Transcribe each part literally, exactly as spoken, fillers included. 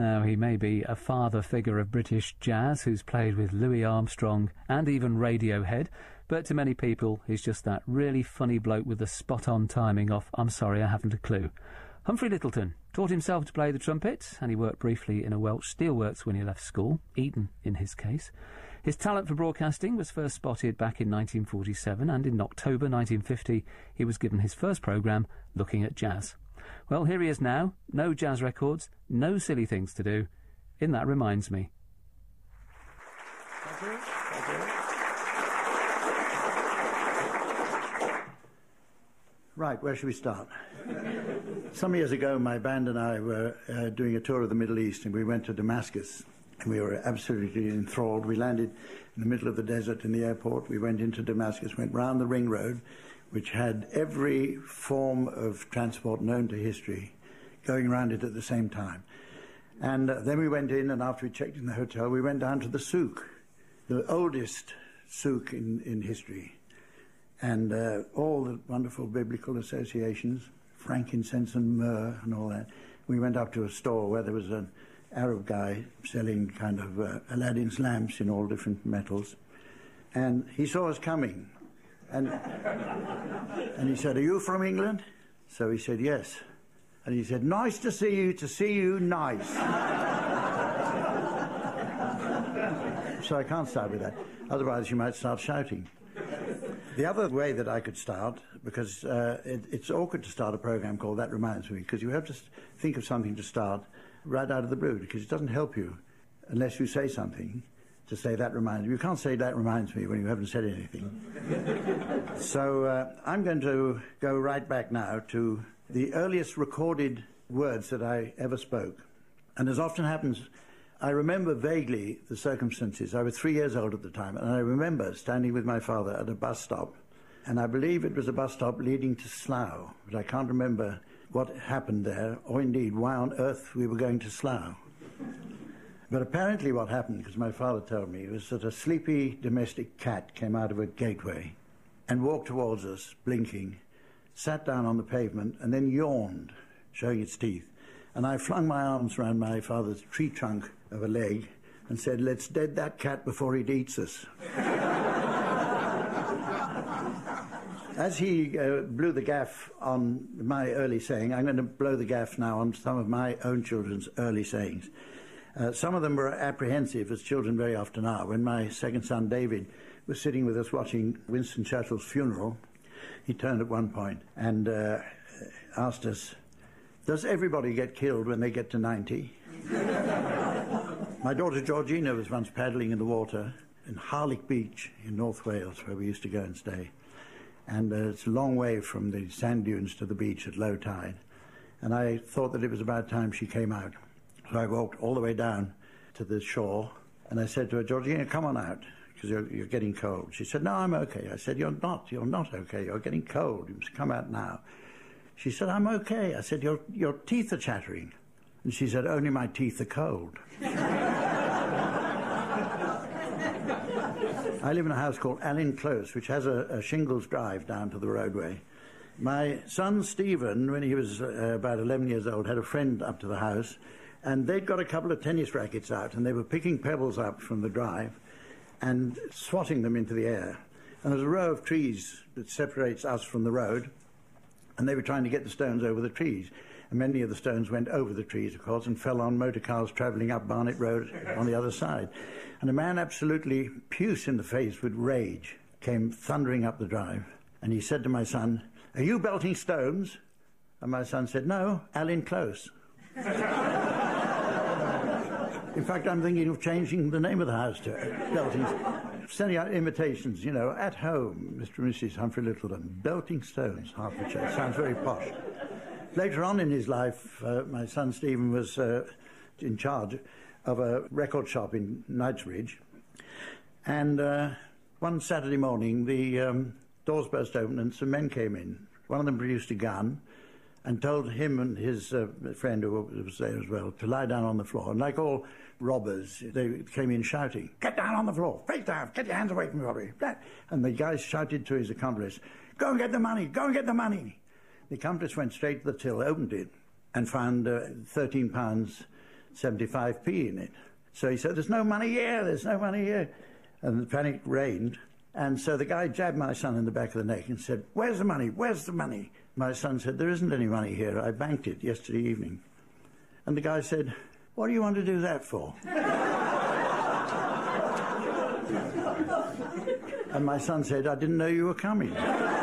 Now, he may be a father figure of British jazz who's played with Louis Armstrong and even Radiohead, but to many people he's just that really funny bloke with the spot-on timing of I'm sorry, I haven't a clue. Humphrey Lyttelton taught himself to play the trumpet, and he worked briefly in a Welsh steelworks when he left school, Eton in his case. His talent for broadcasting was first spotted back in nineteen forty-seven, and in October nineteen fifty he was given his first programme looking at jazz. Well, here he is now, no jazz records, no silly things to do. In That Reminds Me. Thank you. Thank you. Right, where should we start? Some years ago, my band and I were uh, doing a tour of the Middle East, and we went to Damascus, and we were absolutely enthralled. We landed in the middle of the desert in the airport. We went into Damascus, went round the ring road, which had every form of transport known to history going around it at the same time. And uh, then we went in, and after we checked in the hotel, we went down to the souk, the oldest souk in, in history. And uh, all the wonderful biblical associations, frankincense and myrrh and all that. We went up to a store where there was an Arab guy selling kind of uh, Aladdin's lamps in all different metals. And he saw us coming. And, and he said, "Are you from England?" So he said, "Yes." And he said, "Nice to see you, to see you, nice." So I can't start with that. Otherwise you might start shouting. The other way that I could start, because uh, it, it's awkward to start a program called That Reminds Me, because you have to think of something to start right out of the blue, because it doesn't help you unless you say something to say that reminds me. You can't say that reminds me when you haven't said anything. So uh, I'm going to go right back now to the earliest recorded words that I ever spoke. And as often happens, I remember vaguely the circumstances. I was three years old at the time, and I remember standing with my father at a bus stop, and I believe it was a bus stop leading to Slough, but I can't remember what happened there, or indeed why on earth we were going to Slough. But apparently what happened, because my father told me, was that a sleepy domestic cat came out of a gateway and walked towards us, blinking, sat down on the pavement, and then yawned, showing its teeth. And I flung my arms around my father's tree trunk of a leg and said, "Let's dead that cat before it eats us." As he uh, blew the gaff on my early saying, I'm going to blow the gaff now on some of my own children's early sayings. Uh, some of them were apprehensive, as children very often are. When my second son, David, was sitting with us watching Winston Churchill's funeral, he turned at one point and uh, asked us, "Does everybody get killed when they get to ninety? My daughter Georgina was once paddling in the water in Harlech Beach in North Wales, where we used to go and stay. And uh, it's a long way from the sand dunes to the beach at low tide. And I thought that it was about time she came out. So I walked all the way down to the shore, and I said to her, "Georgina, come on out, because you're, you're getting cold." She said, "No, I'm okay." I said, "You're not. You're not okay. You're getting cold. You must come out now." She said, "I'm okay." I said, your, your teeth are chattering." And she said, "Only my teeth are cold." I live in a house called Allin Close, which has a, a shingles drive down to the roadway. My son, Stephen, when he was uh, about eleven years old, had a friend up to the house, and they'd got a couple of tennis rackets out, and they were picking pebbles up from the drive and swatting them into the air. And there's a row of trees that separates us from the road, and they were trying to get the stones over the trees. And many of the stones went over the trees, of course, and fell on motor cars travelling up Barnet Road on the other side. And a man absolutely puce in the face with rage came thundering up the drive. And he said to my son, "Are you belting stones?" And my son said, "No, Allin Close." In fact, I'm thinking of changing the name of the house to Belting, sending out invitations, you know, "At home, Mister and Missus Humphrey Lyttelton, Belting Stones, Hertfordshire." Sounds very posh. Later on in his life, uh, my son Stephen was uh, in charge of a record shop in Knightsbridge. And uh, one Saturday morning, the um, doors burst open and some men came in. One of them produced a gun and told him and his uh, friend, who was there as well, to lie down on the floor. And like all robbers, they came in shouting, "Get down on the floor, face down, get your hands away from the body." And the guy shouted to his accomplice, "Go and get the money, go and get the money." The accomplice went straight to the till, opened it, and found uh, thirteen pounds seventy-five p in it. So he said, there's no money here, there's no money here. And the panic reigned. And so the guy jabbed my son in the back of the neck and said, where's the money, where's the money? My son said, there isn't any money here, I banked it yesterday evening. And the guy said, what do you want to do that for? And my son said, I didn't know you were coming.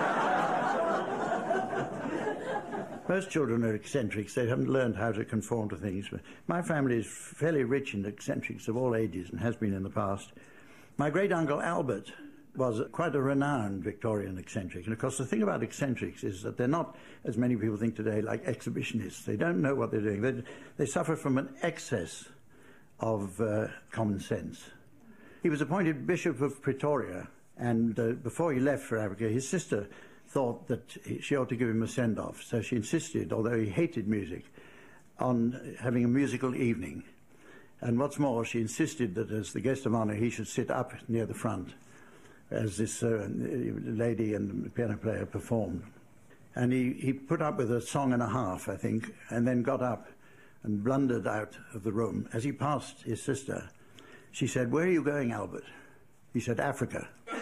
Most children are eccentrics. They haven't learned how to conform to things. But my family is fairly rich in eccentrics of all ages and has been in the past. My great-uncle Albert was quite a renowned Victorian eccentric. And, of course, the thing about eccentrics is that they're not, as many people think today, like exhibitionists. They don't know what they're doing. They, they suffer from an excess of uh, common sense. He was appointed Bishop of Pretoria, and uh, before he left for Africa, his sister thought that she ought to give him a send-off. So she insisted, although he hated music, on having a musical evening. And what's more, she insisted that as the guest of honor, he should sit up near the front as this uh, lady and the piano player performed. And he, he put up with a song and a half, I think, and then got up and blundered out of the room. As he passed his sister, she said, where are you going, Albert? He said, Africa.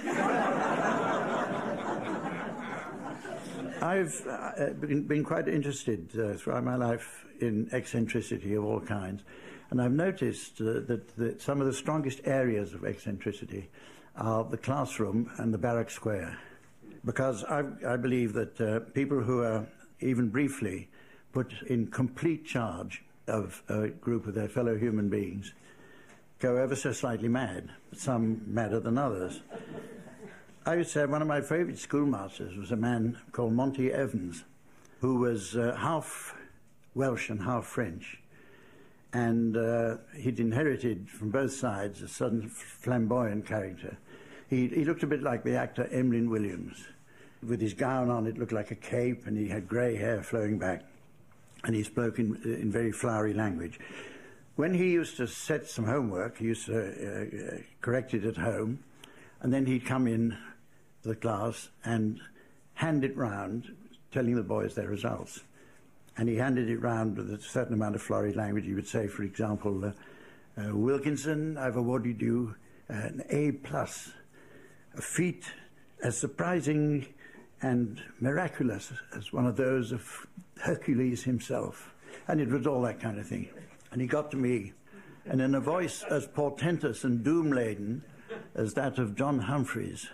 I've uh, been, been quite interested uh, throughout my life in eccentricity of all kinds, and I've noticed uh, that, that some of the strongest areas of eccentricity are the classroom and the barrack square, because I, I believe that uh, people who are even briefly put in complete charge of a group of their fellow human beings go ever so slightly mad, some madder than others. I would say one of my favourite schoolmasters was a man called Monty Evans, who was uh, half Welsh and half French. And uh, he'd inherited from both sides a sudden flamboyant character. He, he looked a bit like the actor Emlyn Williams. With his gown on, it looked like a cape, and he had grey hair flowing back. And he spoke in, in very flowery language. When he used to set some homework, he used to uh, uh, correct it at home, and then he'd come in to the class and hand it round, telling the boys their results. And he handed it round with a certain amount of florid language. He would say, for example, uh, uh, Wilkinson, I've awarded you an A plus, a feat as surprising and miraculous as one of those of Hercules himself. And it was all that kind of thing. And he got to me, and in a voice as portentous and doom-laden as that of John Humphreys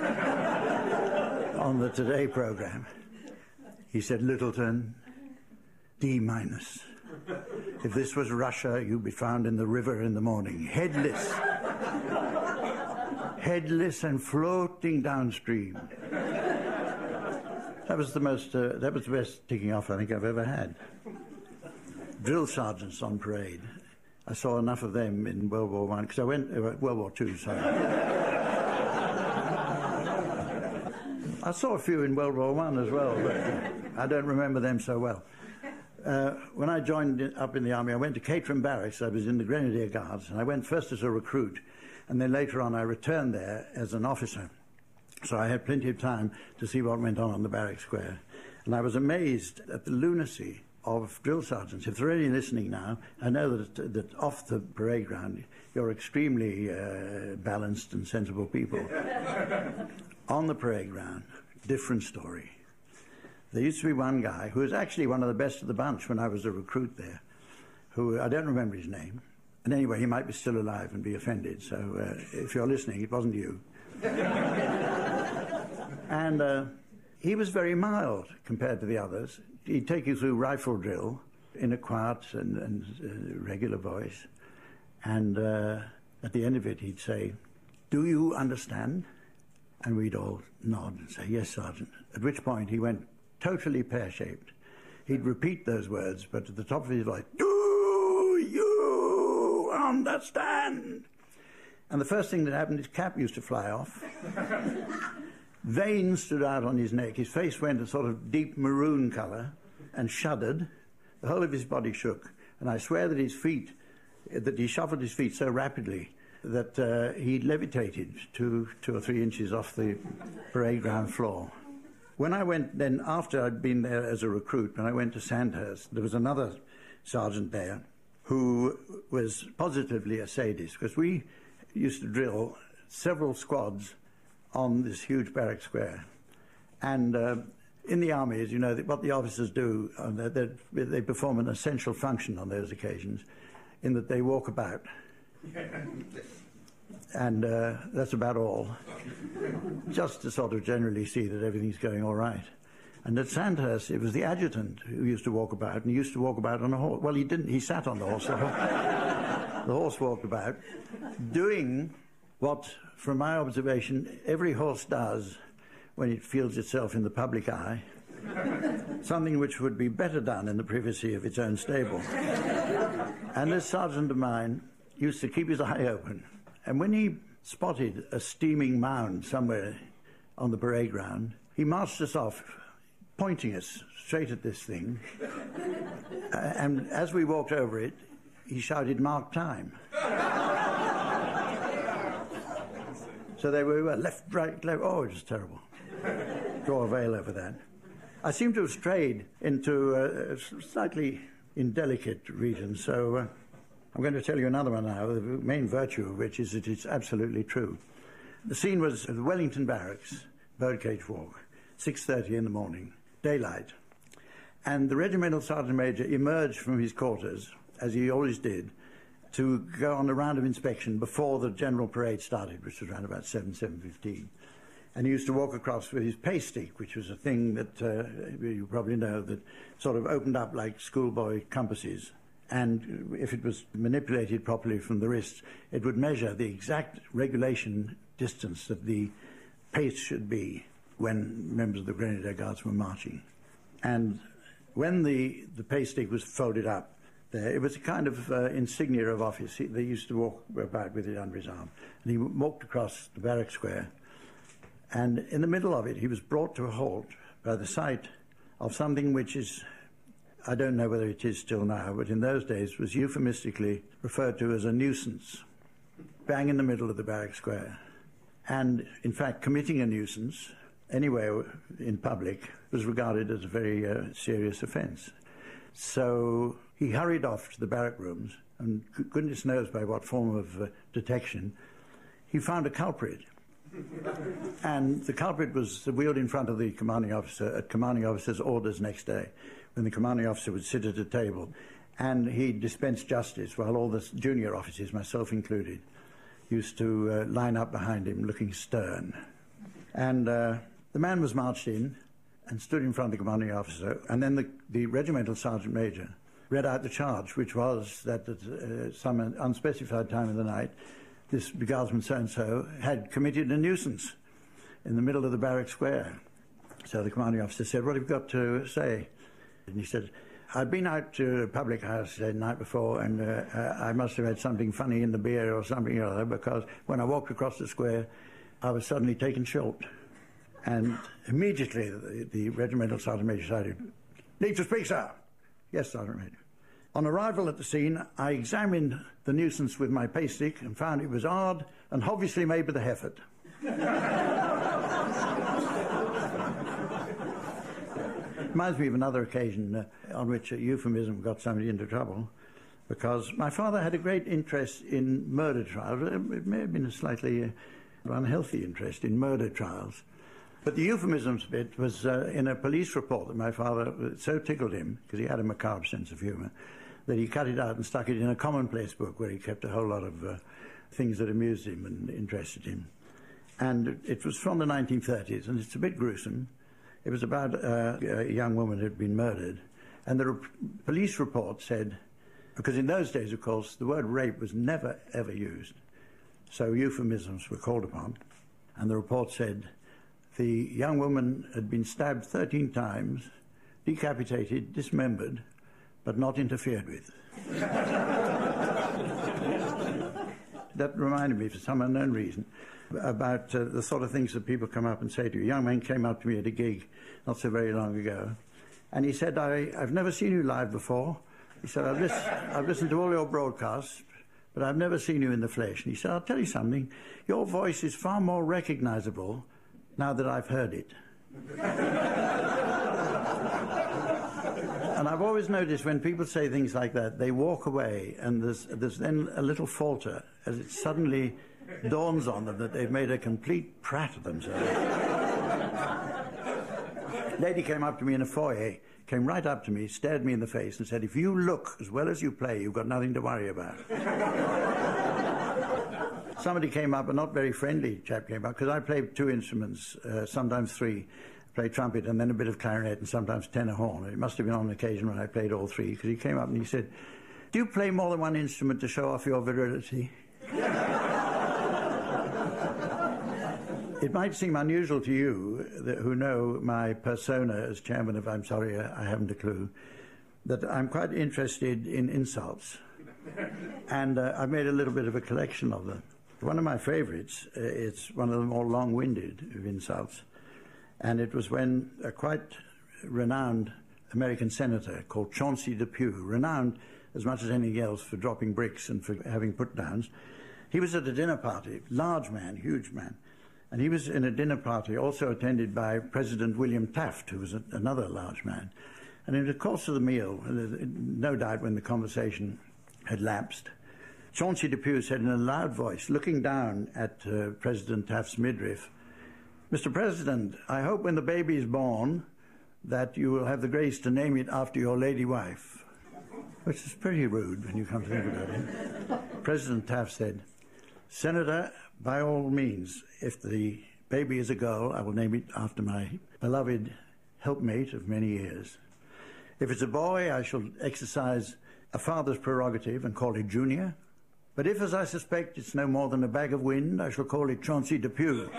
on the Today programme, he said, Littleton, D minus. If this was Russia, you'd be found in the river in the morning, headless, headless and floating downstream. That was the most, uh, that was the best ticking off I think I've ever had. Drill sergeants on parade. I saw enough of them in World War One, because I went, uh, World War Two, sorry. I saw a few in World War One as well, but I don't remember them so well. Uh, when I joined in, up in the army, I went to Caterham Barracks. I was in the Grenadier Guards, and I went first as a recruit, and then later on I returned there as an officer. So I had plenty of time to see what went on on the barrack square. And I was amazed at the lunacy of drill sergeants. If they're only listening now, I know that, that off the parade ground, you're extremely uh, balanced and sensible people. On the parade ground, different story. There used to be one guy who was actually one of the best of the bunch when I was a recruit there, who, I don't remember his name. And anyway, he might be still alive and be offended, so uh, if you're listening, it wasn't you. And uh, he was very mild compared to the others. He'd take you through rifle drill in a quiet and, and uh, regular voice. And uh, at the end of it, he'd say, do you understand? And we'd all nod and say, yes, Sergeant. At which point he went totally pear-shaped. He'd repeat those words, but at the top of his voice, do you understand? And the first thing that happened, his cap used to fly off. Veins stood out on his neck. His face went a sort of deep maroon colour and shuddered. The whole of his body shook. And I swear that his feet, that he shuffled his feet so rapidly that uh, he levitated two, two or three inches off the parade ground floor. When I went then, after I'd been there as a recruit, when I went to Sandhurst, there was another sergeant there who was positively a sadist, because we used to drill several squads on this huge barrack square. And uh, in the army, as you know, what the officers do, uh, they, they perform an essential function on those occasions, in that they walk about. And uh, that's about all, just to sort of generally see that everything's going all right. And at Sandhurst, it was the adjutant who used to walk about, and he used to walk about on a horse. Well, he didn't, he sat on the horse. The horse, the horse walked about, doing what, from my observation, every horse does when it feels itself in the public eye, something which would be better done in the privacy of its own stable. And this sergeant of mine used to keep his eye open, and when he spotted a steaming mound somewhere on the parade ground, he marched us off, pointing us straight at this thing. uh, and as we walked over it, he shouted, "Mark time." So they were left, right, left. Oh, it was terrible. Draw a veil over that. I seem to have strayed into a slightly indelicate region, so uh, I'm going to tell you another one now, the main virtue of which is that it's absolutely true. The scene was at the Wellington Barracks, Birdcage Walk, six thirty in the morning, daylight. And the regimental sergeant major emerged from his quarters, as he always did, to go on a round of inspection before the general parade started, which was around about seven, seven fifteen. And he used to walk across with his pay stick, which was a thing that uh, you probably know, that sort of opened up like schoolboy compasses. And if it was manipulated properly from the wrist, it would measure the exact regulation distance that the pace should be when members of the Grenadier Guards were marching. And when the, the pay stick was folded up there, it was a kind of uh, insignia of office. He, they used to walk about with it under his arm. And he walked across the barrack square, and in the middle of it, he was brought to a halt by the sight of something which is, I don't know whether it is still now, but in those days was euphemistically referred to as a nuisance, bang in the middle of the barrack square. And, in fact, committing a nuisance anywhere in public was regarded as a very uh, serious offence. So he hurried off to the barrack rooms, and goodness knows by what form of uh, detection, he found a culprit. And the culprit was wheeled in front of the commanding officer at commanding officer's orders next day, when the commanding officer would sit at a table, and he dispensed justice while all the junior officers, myself included, used to uh, line up behind him looking stern. And uh, the man was marched in and stood in front of the commanding officer, and then the, the regimental sergeant major read out the charge, which was that at uh, some unspecified time of the night, this guardsman so-and-so had committed a nuisance in the middle of the barrack square. So the commanding officer said, "What have you got to say?" And he said, "I'd been out to a public house the night before, and uh, uh, I must have had something funny in the beer or something or other, because when I walked across the square, I was suddenly taken short." And immediately the, the regimental sergeant major shouted, "Leave to speak, sir." "Yes, Sergeant Major." "On arrival at the scene, I examined the nuisance with my pay stick and found it was hard and obviously made with a Hefford." Reminds me of another occasion uh, on which a euphemism got somebody into trouble, because my father had a great interest in murder trials. It may have been a slightly uh, unhealthy interest in murder trials. But the euphemisms bit was uh, in a police report that my father, so tickled him, because he had a macabre sense of humour, that he cut it out and stuck it in a commonplace book where he kept a whole lot of uh, things that amused him and interested him. And it was from the nineteen thirties, and it's a bit gruesome. It was about uh, a young woman who had been murdered, and the re- police report said, because in those days, of course, the word rape was never, ever used, so euphemisms were called upon, and the report said, the young woman had been stabbed thirteen times, decapitated, dismembered, but not interfered with. That reminded me, for some unknown reason, about uh, the sort of things that people come up and say to you. A young man came up to me at a gig not so very long ago, and he said, I, I've never seen you live before. He said, I've, lis- I've listened to all your broadcasts, but I've never seen you in the flesh. And he said, I'll tell you something, your voice is far more recognizable now that I've heard it. And I've always noticed when people say things like that, they walk away, and there's, there's then a little falter as it suddenly dawns on them that they've made a complete prat of themselves. Lady came up to me in a foyer, came right up to me, stared me in the face and said, "If you look as well as you play, you've got nothing to worry about." Somebody came up, a not very friendly chap came up, because I play two instruments, uh, sometimes three. I play trumpet and then a bit of clarinet and sometimes tenor horn. It must have been on an occasion when I played all three, because he came up and he said, "Do you play more than one instrument to show off your virility?" It might seem unusual to you, that, who know my persona as chairman of I'm Sorry, I Haven't a Clue, that I'm quite interested in insults. And uh, I've made a little bit of a collection of them. One of my favourites, uh, it's one of the more long-winded of insults. And it was when a quite renowned American senator called Chauncey Depew, renowned as much as anything else for dropping bricks and for having put-downs, he was at a dinner party, large man, huge man, and he was in a dinner party also attended by President William Taft, who was a, another large man. And in the course of the meal, no doubt when the conversation had lapsed, Chauncey Depew said in a loud voice, looking down at uh, President Taft's midriff, "Mister President, I hope when the baby is born that you will have the grace to name it after your lady wife." Which is pretty rude when you come to think about it. President Taft said, "Senator, by all means, if the baby is a girl, I will name it after my beloved helpmate of many years. If it's a boy, I shall exercise a father's prerogative and call it Junior. But if, as I suspect, it's no more than a bag of wind, I shall call it Chauncey Depew."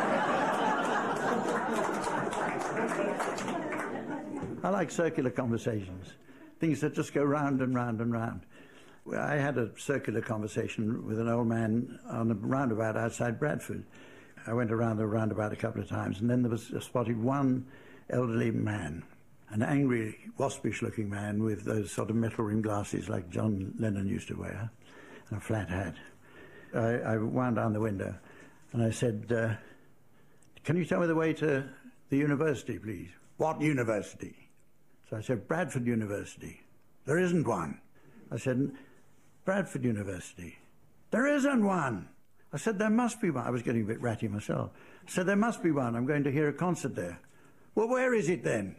I like circular conversations, things that just go round and round and round. I had a circular conversation with an old man on a roundabout outside Bradford. I went around the roundabout a couple of times, and then there was I spotted one elderly man, an angry, waspish-looking man with those sort of metal-rimmed glasses like John Lennon used to wear, and a flat hat. I, I wound down the window, and I said, uh, "Can you tell me the way to the university, please?" "What university?" So I said, "Bradford University." "There isn't one." I said, "Bradford University." "There isn't one." I said, "There must be one." I was getting a bit ratty myself. I said, "There must be one. I'm going to hear a concert there." "Well, where is it then?"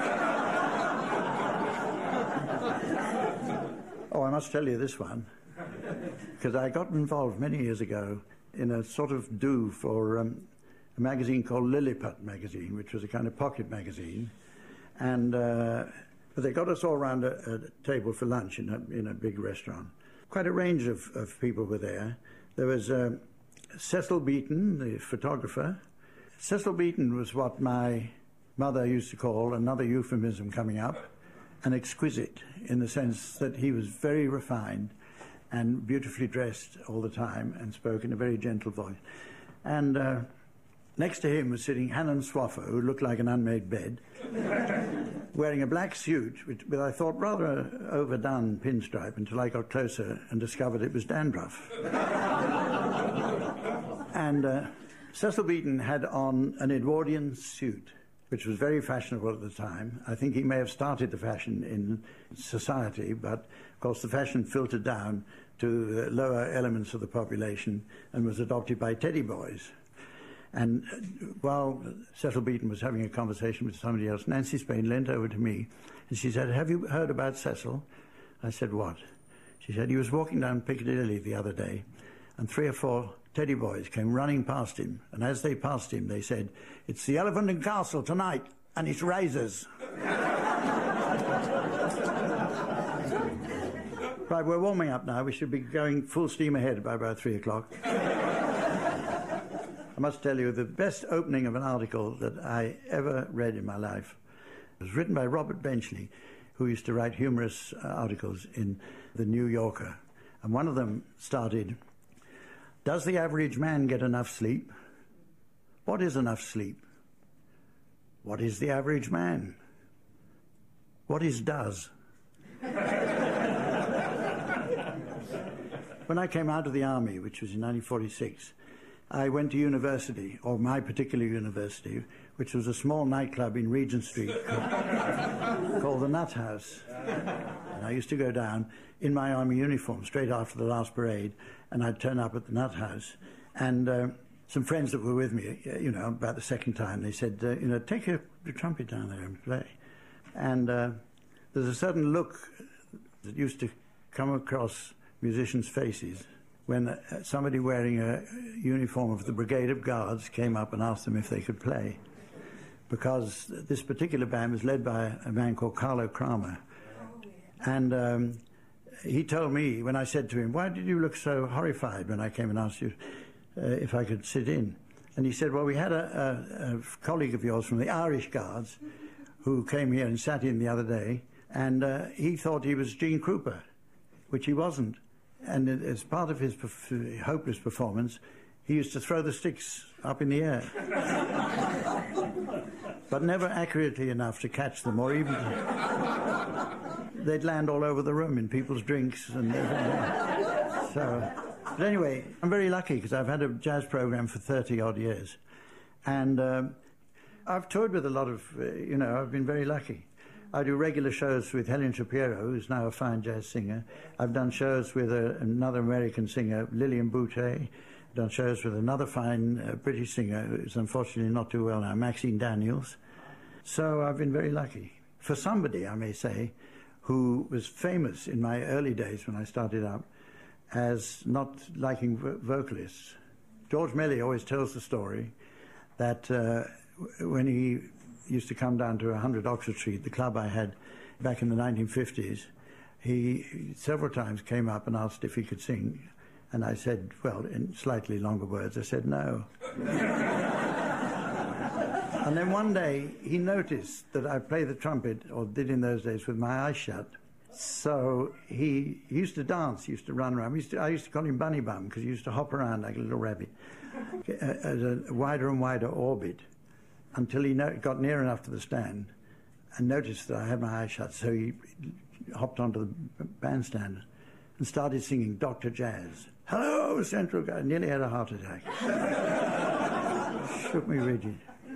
Oh, I must tell you this one, because I got involved many years ago in a sort of do for um, a magazine called Lilliput magazine, which was a kind of pocket magazine. And uh, they got us all around a, a table for lunch in a, in a big restaurant. Quite a range of, of people were there. There was uh, Cecil Beaton, the photographer. Cecil Beaton was what my mother used to call, another euphemism coming up, an exquisite, in the sense that he was very refined and beautifully dressed all the time and spoke in a very gentle voice. And uh, next to him was sitting Hannon Swaffer, who looked like an unmade bed, wearing a black suit with, with, I thought, rather overdone pinstripe, until I got closer and discovered it was dandruff. And uh, Cecil Beaton had on an Edwardian suit, which was very fashionable at the time. I think he may have started the fashion in society, but of course the fashion filtered down to the lower elements of the population and was adopted by teddy boys. And while Cecil Beaton was having a conversation with somebody else, Nancy Spain leant over to me and she said, "Have you heard about Cecil?" I said, "What?" She said, "He was walking down Piccadilly the other day and three or four teddy boys came running past him, and as they passed him they said, 'It's the Elephant and Castle tonight, and it's razors.'" Right, we're warming up now. We should be going full steam ahead by about three o'clock. I must tell you, the best opening of an article that I ever read in my life was written by Robert Benchley, who used to write humorous uh, articles in The New Yorker. And one of them started, "Does the average man get enough sleep? What is enough sleep? What is the average man? What is does?" When I came out of the army, which was in nineteen forty-six, I went to university, or my particular university, which was a small nightclub in Regent Street called, called the Nut House. And I used to go down in my army uniform straight after the last parade, and I'd turn up at the Nut House. And uh, some friends that were with me, you know, about the second time, they said, uh, you know, take your, your trumpet down there and play. And uh, there's a certain look that used to come across musicians' faces when uh, somebody wearing a uniform of the Brigade of Guards came up and asked them if they could play. Because this particular band was led by a man called Carlo Kramer. And um, he told me, when I said to him, why did you look so horrified when I came and asked you uh, if I could sit in? And he said, well, we had a, a, a colleague of yours from the Irish Guards who came here and sat in the other day, and uh, he thought he was Gene Krupa, which he wasn't. And as part of his perf- hopeless performance, he used to throw the sticks up in the air. But never accurately enough to catch them, or even... They'd land all over the room in people's drinks and everything. So, but anyway, I'm very lucky because I've had a jazz program for thirty odd years. And um, I've toured with a lot of, uh, you know, I've been very lucky. I do regular shows with Helen Shapiro, who's now a fine jazz singer. I've done shows with a, another American singer, Lillian Boutté. I've done shows with another fine uh, British singer, who's unfortunately not too well now, Maxine Daniels. So I've been very lucky. For somebody, I may say, who was famous in my early days when I started up as not liking vo- vocalists. George Melly always tells the story that uh, when he used to come down to one hundred Oxford Street, the club I had back in the nineteen fifties, he several times came up and asked if he could sing. And I said, well, in slightly longer words, I said no. And then one day he noticed that I played the trumpet, or did in those days, with my eyes shut. So he, he used to dance, he used to run around. Used to, I used to call him Bunny Bum because he used to hop around like a little rabbit at a wider and wider orbit until he no, got near enough to the stand and noticed that I had my eyes shut. So he hopped onto the bandstand and started singing Doctor Jazz. Hello, Central Guy. Nearly had a heart attack. Shook me rigid.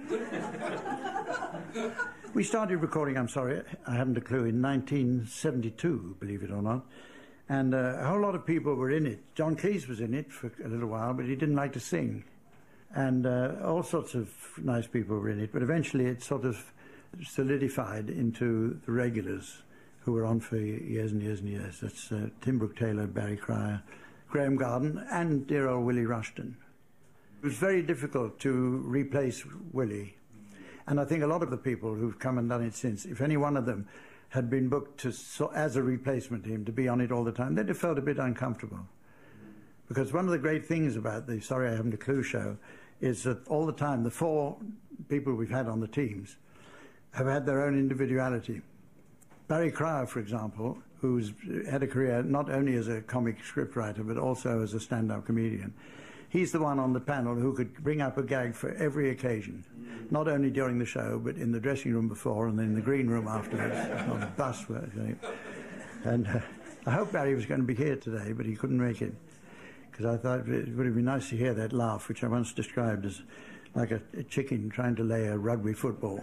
We started recording, I'm sorry, I haven't a clue, in nineteen seventy-two, believe it or not. And uh, a whole lot of people were in it. John Cleese was in it for a little while, but he didn't like to sing. And uh, all sorts of nice people were in it. But eventually it sort of solidified into the regulars who were on for years and years and years. That's uh, Tim Brooke Taylor, Barry Cryer, Graham Garden, and dear old Willie Rushton. It was very difficult to replace Willie. And I think a lot of the people who've come and done it since, if any one of them had been booked to, so, as a replacement to him, to be on it all the time, they'd have felt a bit uncomfortable. Because one of the great things about the Sorry I Haven't a Clue show is that all the time, the four people we've had on the teams have had their own individuality. Barry Cryer, for example, who's had a career not only as a comic scriptwriter, but also as a stand-up comedian, he's the one on the panel who could bring up a gag for every occasion, not only during the show, but in the dressing room before and in the green room afterwards, on the bus. And uh, I hope Barry was going to be here today, but he couldn't make it, because I thought it would have been nice to hear that laugh, which I once described as like a, a chicken trying to lay a rugby football.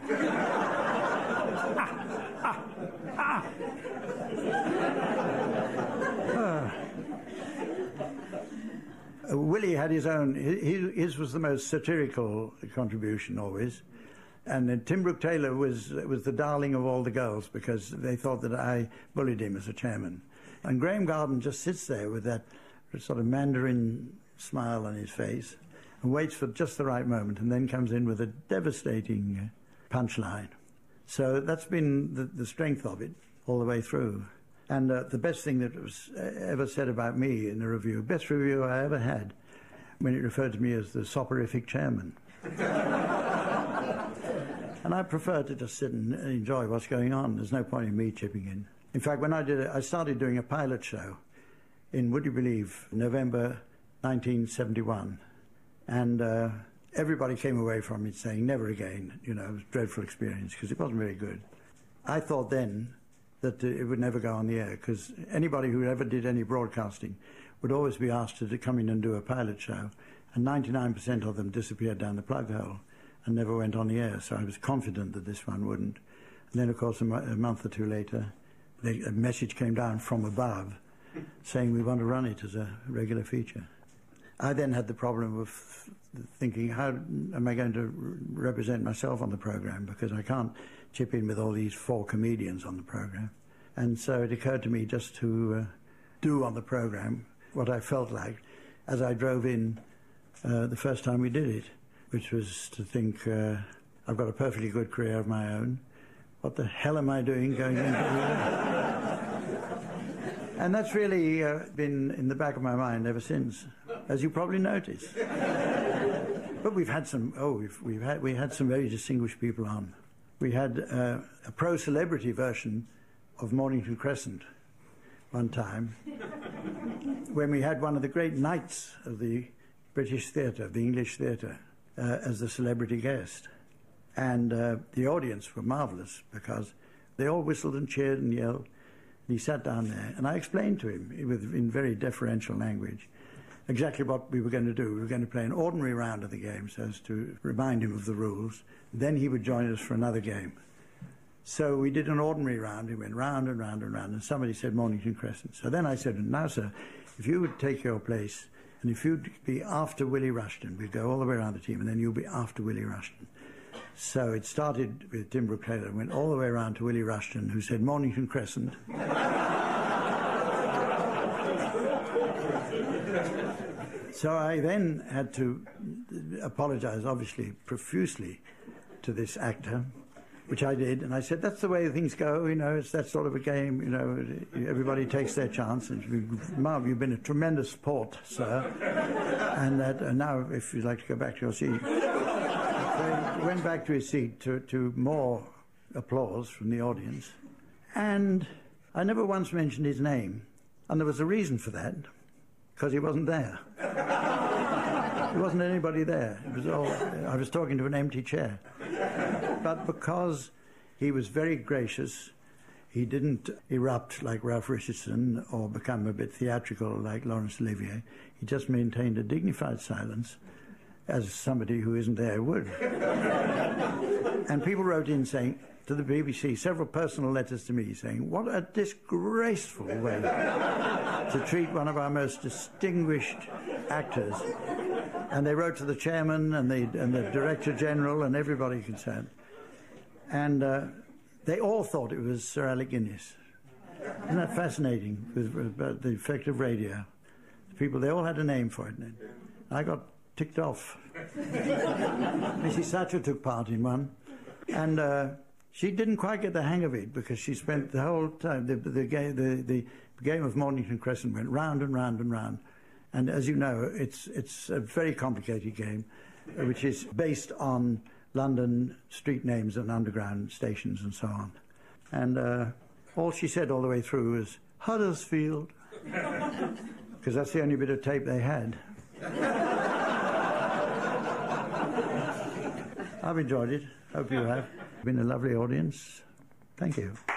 Uh, Willie had his own, his, his was the most satirical contribution always. And then Tim Brooke Taylor was, was the darling of all the girls because they thought that I bullied him as a chairman. And Graham Garden just sits there with that sort of mandarin smile on his face and waits for just the right moment and then comes in with a devastating punchline. So that's been the, the strength of it all the way through. And uh, the best thing that was ever said about me in a review, best review I ever had, when it referred to me as the soporific chairman. And I prefer to just sit and enjoy what's going on. There's no point in me chipping in. In fact, when I did it, I started doing a pilot show in, would you believe, November nineteen seventy-one. And uh, everybody came away from it saying, never again. You know, it was a dreadful experience because it wasn't very good. I thought then that it would never go on the air, because anybody who ever did any broadcasting would always be asked to come in and do a pilot show, and ninety-nine percent of them disappeared down the plug hole and never went on the air, so I was confident that this one wouldn't. And then, of course, a, mo- a month or two later, they, a message came down from above saying we want to run it as a regular feature. I then had the problem of thinking, how am I going to re- represent myself on the programme, because I can't chip in with all these four comedians on the programme. And so it occurred to me just to uh, do on the programme what I felt like as I drove in uh, the first time we did it, which was to think, uh, I've got a perfectly good career of my own. What the hell am I doing going into the And that's really uh, been in the back of my mind ever since, as you probably noticed. But we've had some, oh, we've, we've had, we had some very distinguished people on. We had uh, a pro-celebrity version of Mornington Crescent one time, when we had one of the great knights of the British theatre, the English theatre, uh, as the celebrity guest. And uh, the audience were marvellous, because they all whistled and cheered and yelled. And he sat down there, and I explained to him, with, in very deferential language, exactly what we were going to do. We were going to play an ordinary round of the game, so as to remind him of the rules. Then he would join us for another game. So we did an ordinary round. We went round and round and round, and somebody said Mornington Crescent. So then I said, now, sir, if you would take your place, and if you'd be after Willie Rushton, we'd go all the way around the team, and then you'll be after Willie Rushton. So it started with Tim Brooke Taylor, went all the way around to Willie Rushton, who said Mornington Crescent. So I then had to apologise, obviously, profusely to this actor, which I did, and I said, that's the way things go, you know, it's that sort of a game, you know, everybody takes their chance. And Marv, you've been a tremendous sport, sir, and, that, and now, if you'd like to go back to your seat. So he went back to his seat to, to more applause from the audience, and I never once mentioned his name, and there was a reason for that, because he wasn't there. There wasn't anybody there. It was all, I was talking to an empty chair. But because he was very gracious, he didn't erupt like Ralph Richardson or become a bit theatrical like Laurence Olivier. He just maintained a dignified silence, as somebody who isn't there would. And people wrote in saying, to the B B C, several personal letters to me saying, what a disgraceful way to treat one of our most distinguished actors. And they wrote to the chairman and the, and the director general and everybody concerned. And uh, they all thought it was Sir Alec Guinness. Isn't that fascinating, with, with the effect of radio? The people, they all had a name for it. And I got ticked off. Missus Thatcher took part in one, and uh, she didn't quite get the hang of it, because she spent the whole time, the, the, game, the, the game of Mornington Crescent went round and round and round. And as you know, it's, it's a very complicated game, which is based on London street names and underground stations and so on. And uh, all she said all the way through was, Huddersfield, because that's the only bit of tape they had. I've enjoyed it. Hope you have. It's been a lovely audience. Thank you.